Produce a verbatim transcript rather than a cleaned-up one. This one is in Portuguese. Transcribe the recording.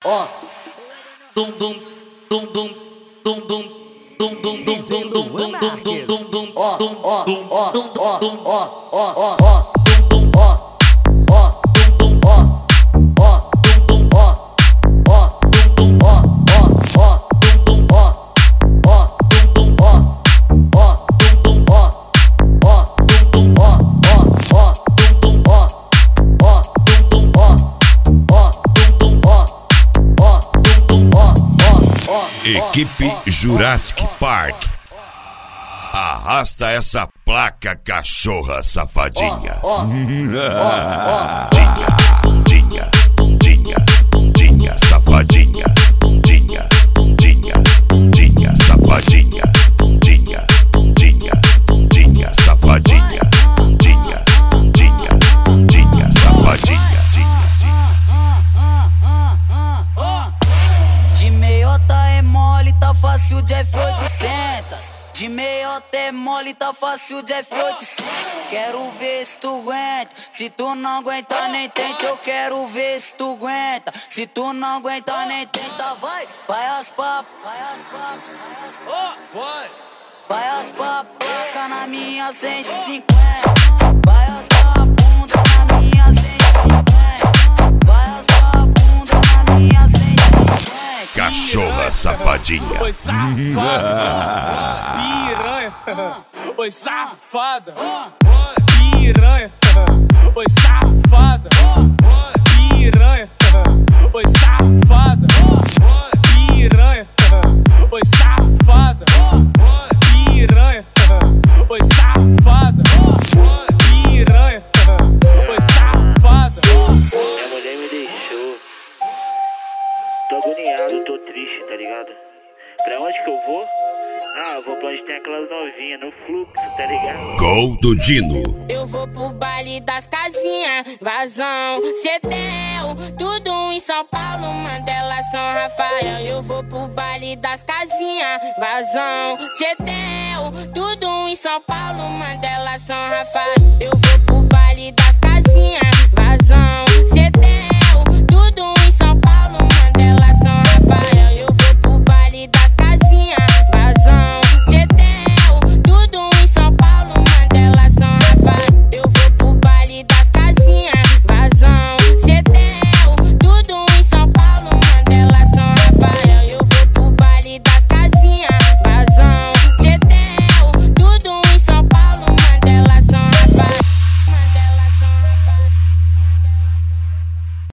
ó. Dum dum dum dum dum dum dum dum dum dum dum dum dum dum dum ó ó ó ó ó ó ó ó dum dum ó ó dum dum ó ó dum dum ó ó dum dum ó ó ó dum dum ó ó dum dum ó ó dum dum ó ó dum dum ó ó ó dum dum ó ó dum dum ó ó dum dum ó ó dum dum ó ó. Equipe Jurassic Park. Arrasta essa placa, cachorra safadinha. Dinha, dinha, dinha, dinha, safadinha. Dinha, dinha, dinha, safadinha. Dinha, dinha, dinha, safadinha. Dinha, dinha, dinha, safadinha. De meiota é mole, tá fácil de F oitocentos. De meiota é mole, tá fácil de F oitocentos. Quero ver se tu aguenta. Se tu não aguenta, nem tenta. Eu quero ver se tu aguenta. Se tu não aguenta, nem tenta. Vai, vai as papas, vai as papas, vai. Vai as papas, na minha cento e cinquenta. Vai as papas, bunda na minha cento e cinquenta. Vai as papas, bunda na minha cento e cinquenta. Cachorra safadinha. Oi, safada. Piranha. Oi, safada. Piranha. Oi, safada. Piranha. Oi, safada. Piranha. Oi, safada. Piranha. Oi, safada. Piranha. Oi, safada. Minha mulher me deixou. Tô agoniado, tô triste, tá ligado? Pra onde que eu vou? Ah, vou pra onde tem aquelas novinhas, no fluxo, tá ligado? Gol do Dino. Eu vou pro baile das casinhas, Vazão, Cetel, tudo em São Paulo, Mandela, São Rafael. Eu vou pro baile das casinhas, Vazão, Cetel, tudo em São Paulo, Mandela, São Rafael. Eu vou pro baile das casinhas, Vazão,